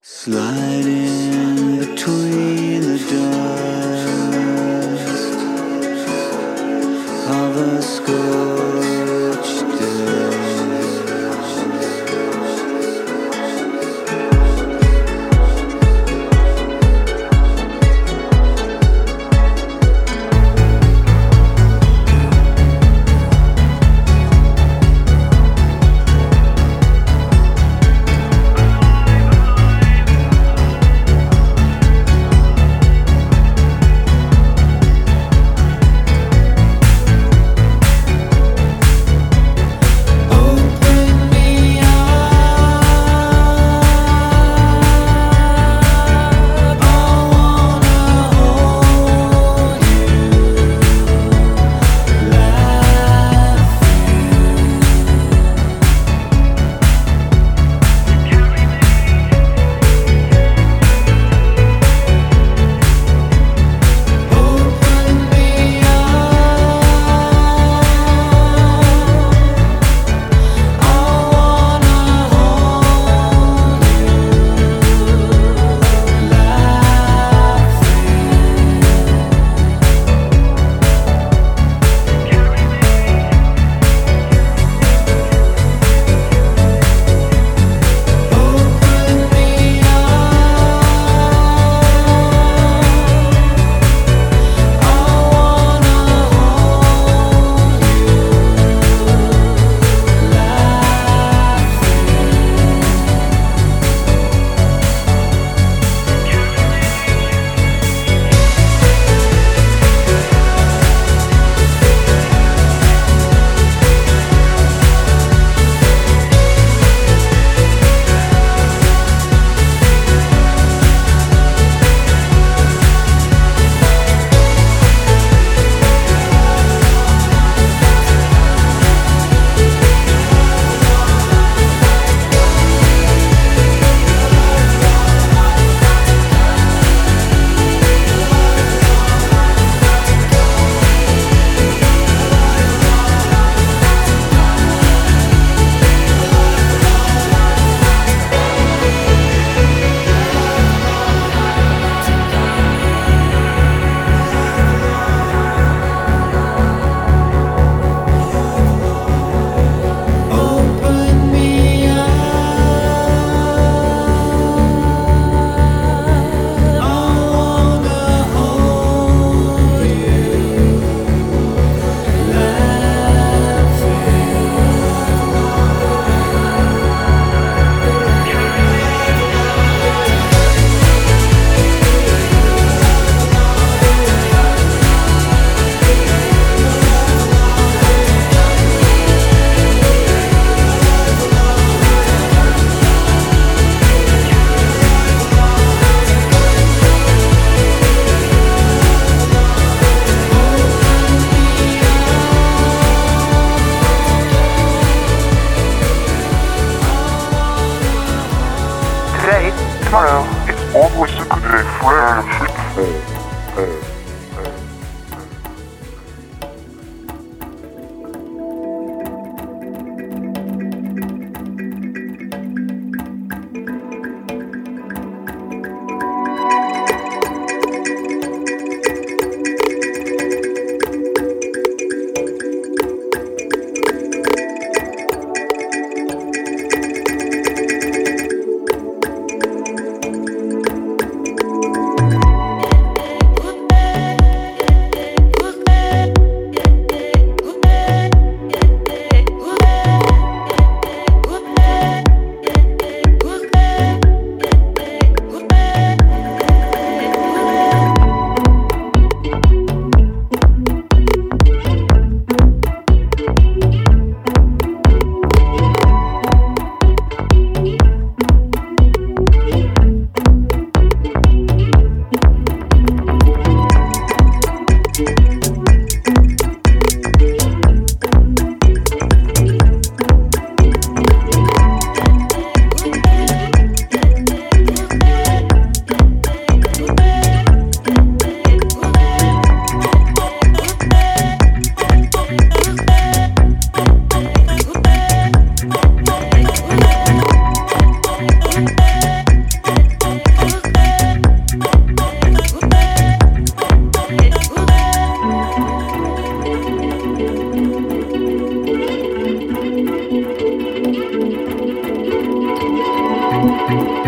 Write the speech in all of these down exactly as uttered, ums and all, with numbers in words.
Sliding between the dust of a scorched day. Tomorrow, it's always a good day for everything.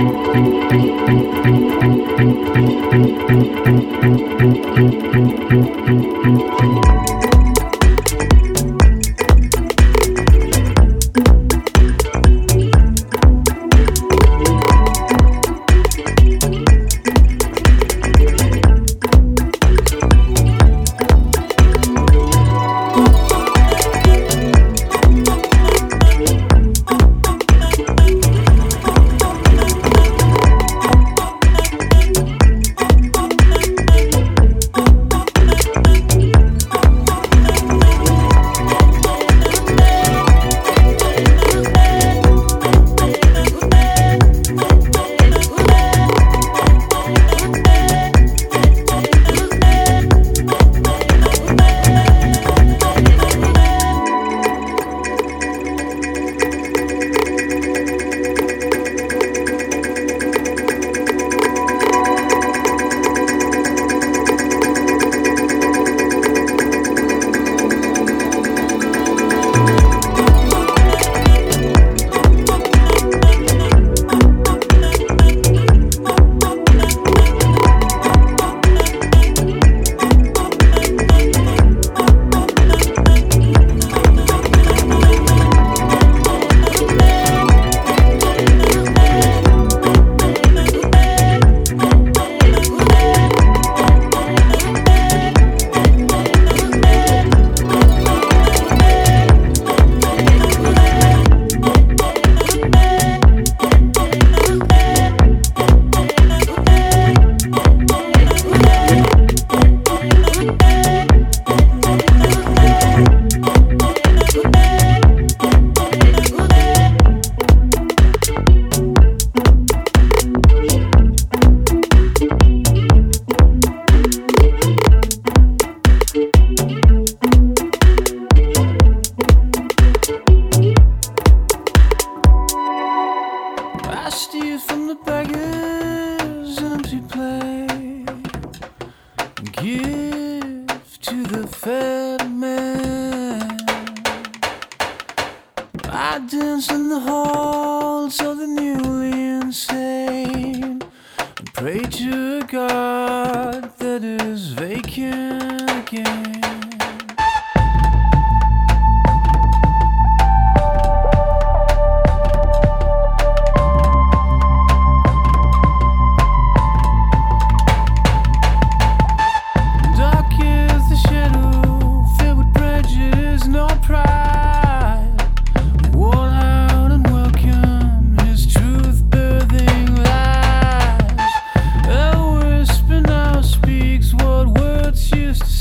Used to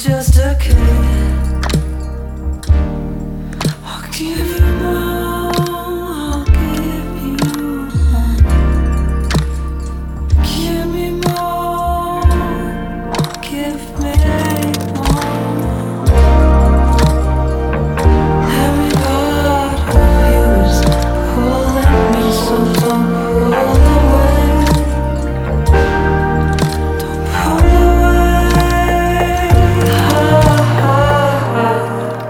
just a kid. I'll give you more, I'll give you more. Give me more, give me more. Every part of you is pulling me, so don't pull away. Don't pull away. Ha, ha, ha.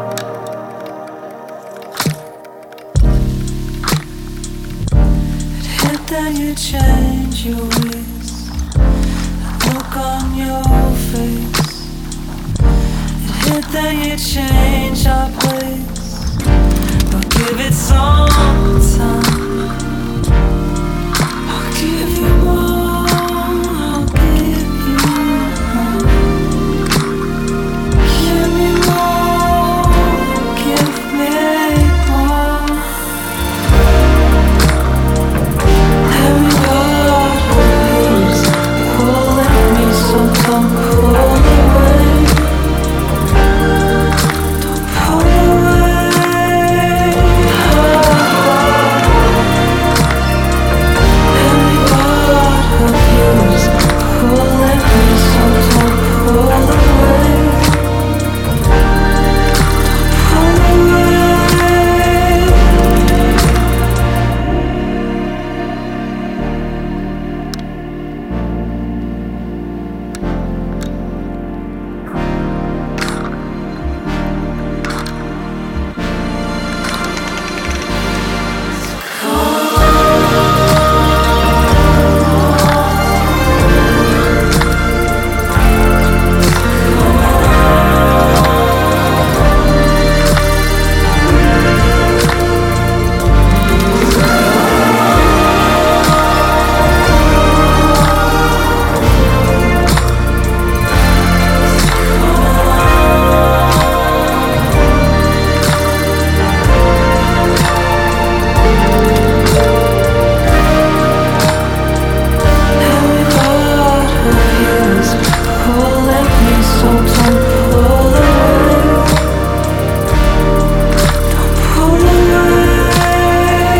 It hit, then you change your ways. The look on your face. It hit, then you change our place. But give it some time. I'll give you more, I'll give you more. Give me more, give me more. Every part of you's pulling me, so don't pull away. Don't pull away. Every part of you's pulling me, so don't pull away. Don't pull away. Every part of you's pulling me, so don't pull away. Don't pull away.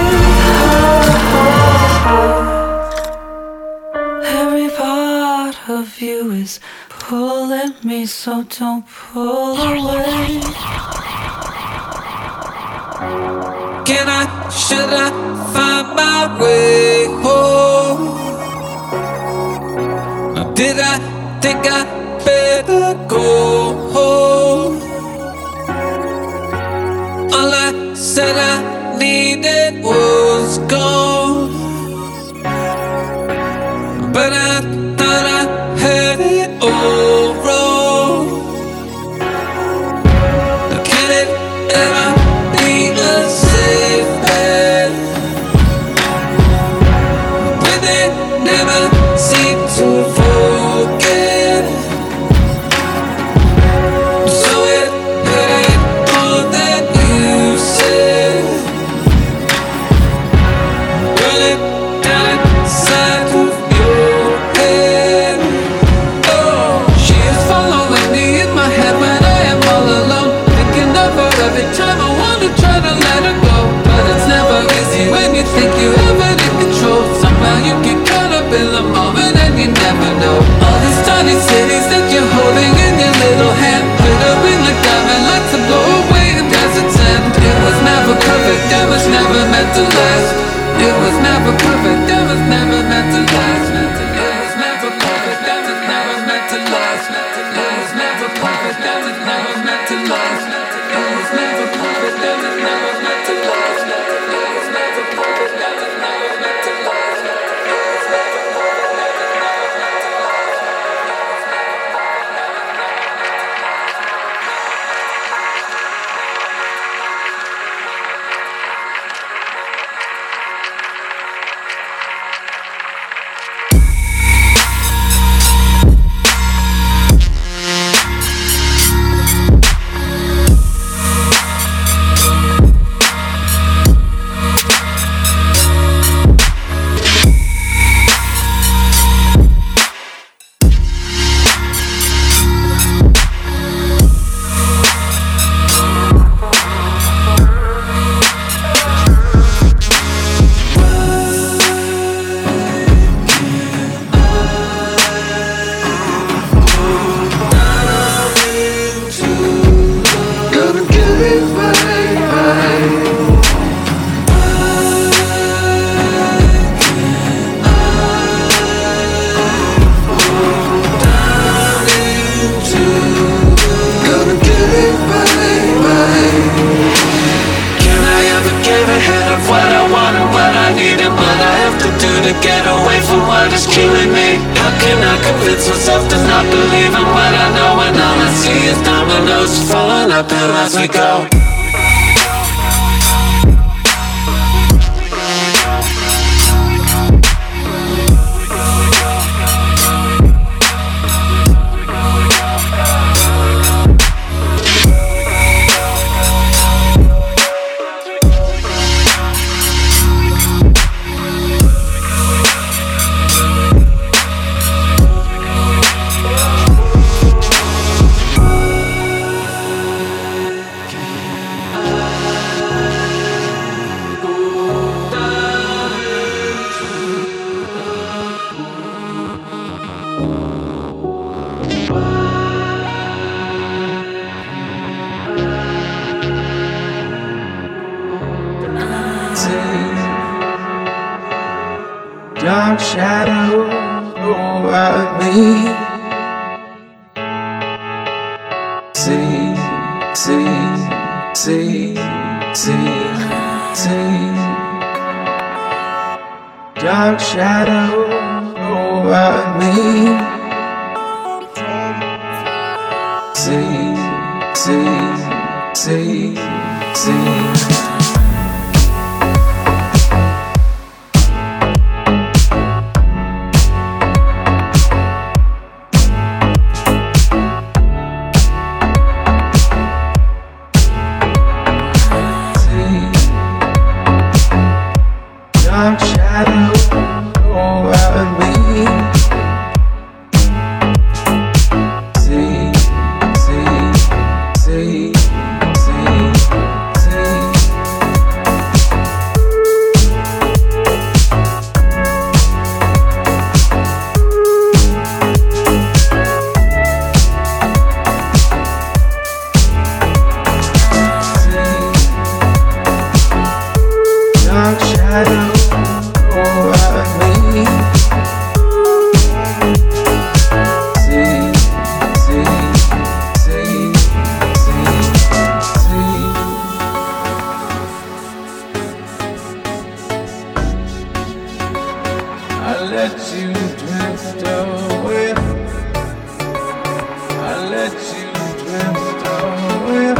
Every part of you is pulling me, so don't pull away. Can I, should I find my way home? Or did I think I better go home? All I said I needed was gone. But I thought I had it all wrong. Can it ever be a safe bet when they never seem to forget? So it hurt more than you said. Running down inside of your head. Oh, she is following me in my head when I am all alone, thinking of her every time I wanna try to let her go. But it's never easy when you think you have it in control. Somehow you get caught up in the moment and you never know. All these tiny cities that you're holding in your little hand, glittering like diamond lights that blow away in desert's end. It was never perfect, it was never meant to last. It was never perfect, it was never meant to last. It was never perfect, it was never meant to last. It was never perfect, it was never meant to last. It was never perfect, it was never meant to last. It was never perfect, it was never meant to last. It was never perfect, it was never meant to last. to get away from what is killing me. How can I convince myself to not believe in what I know when all I see is dominoes falling uphill as we go? Dark shadow over me. See, see, see, see, see. Dark shadow over me. See, see, see, see. Dark shadow over me. See, see, see, see, see. Dark shadow over me. See, see, see, see, see. I let you drift away. I let you drift away.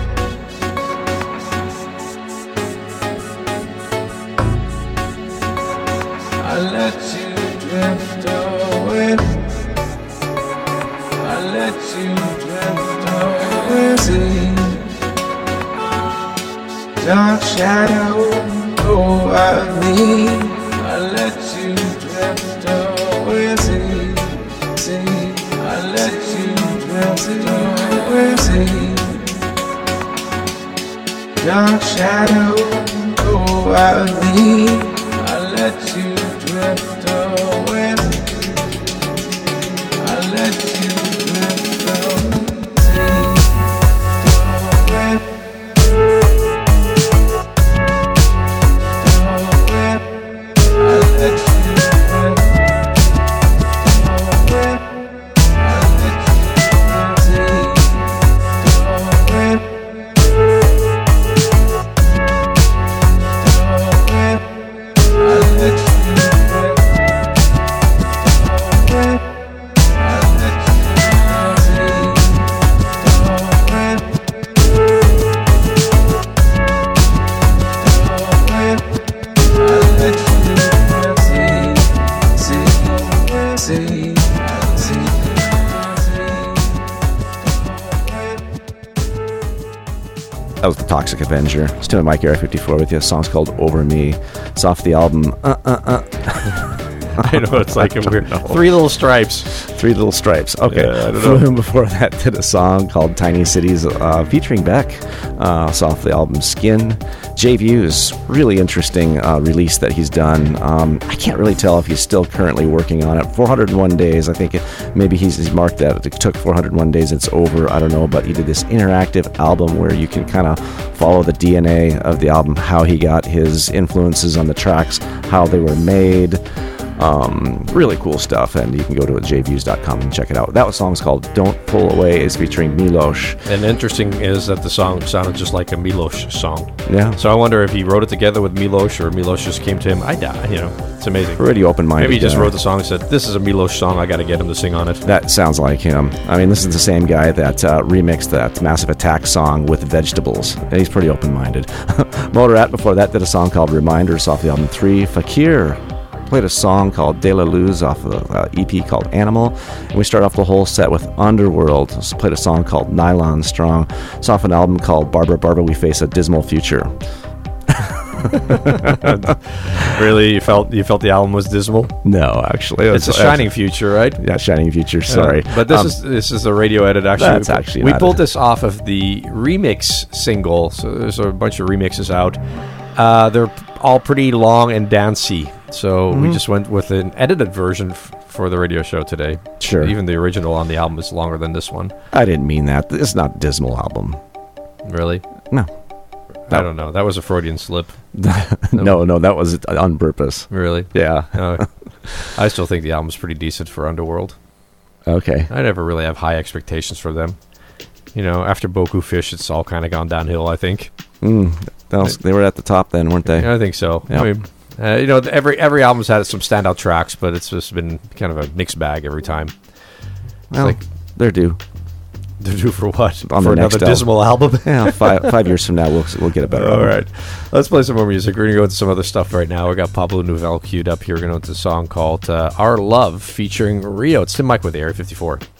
I let you drift away. I let you drift away. See, dark shadow over me. I let you drift away. See, see, I let you drift away. See, dark shadow over me. I let you drift away. I let you drift away. I let you drift away. I let you That was the Toxic Avenger. It's Tim and Mike, Area fifty-four with you. The song's called Over Me. It's off the album uh, uh, uh. I know, it's like a weird know. Three Little Stripes. Three Little Stripes. Okay. Yeah, I don't know. Before that, did a song called Tiny Cities uh, featuring Beck. Uh, it's off the album Skin. Jay Views, really interesting uh, release that he's done. Um, I can't really tell if he's still currently working on it. four hundred one days. I think it, maybe he's, he's marked that it took four hundred one days. It's over. I don't know. But he did this interactive album where you can kind of follow the D N A of the album, how he got his influences on the tracks, how they were made. Um, really cool stuff, and you can go to j views dot com and check it out. That was song's called Don't Pull Away. It's featuring Milos. And interesting is that the song sounded just like a Milos song. Yeah. So I wonder if he wrote it together with Milos, or Milos just came to him. I doubt, you know, it's amazing. Pretty open-minded. Maybe he just guy. wrote the song and said, this is a Milos song, I got to get him to sing on it. That sounds like him. I mean, this is the same guy that uh, remixed that Massive Attack song with vegetables. And he's pretty open-minded. Motorrat before that did a song called Reminders off the album three. Fakir played a song called De La Luz off of the uh, E P called Animal. And we start off the whole set with Underworld. So played a song called Nylon Strong. It's off an album called Barbara Barbara We Face a Dismal Future. Really, you felt you felt the album was dismal? No, actually. It It's a was, shining future, right? Yeah, Shining Future, sorry. Uh, but this Um, is this is the radio edit. Actually, That's actually we not pulled it. this off of the remix single. So there's a bunch of remixes out. Uh, they're all pretty long and dancey. So Mm-hmm. we just went with an edited version f- for the radio show today. Sure. Even the original on the album is longer than this one. I didn't mean that. It's not a dismal album. Really? No. I don't know. That was a Freudian slip. no, no, that was on purpose. Really? Yeah. Uh, I still think the album's pretty decent for Underworld. Okay. I never really have high expectations for them. You know, after Boku Fish, it's all kind of gone downhill, I think. Mm, that was, they were at the top then, weren't they? I think so. Yep. I mean, uh, you know, every every album's had some standout tracks, but it's just been kind of a mixed bag every time. It's Well, like, they're due. they're due for what? On for the another next album. dismal album? Yeah, five five years from now, we'll we'll get a better. All album. right. Let's play some more music. We're going to go into some other stuff right now. We got Pablo Nouvelle queued up here. We're going to go into a song called uh, Our Love featuring Rio. It's Tim Mike with Area fifty-four.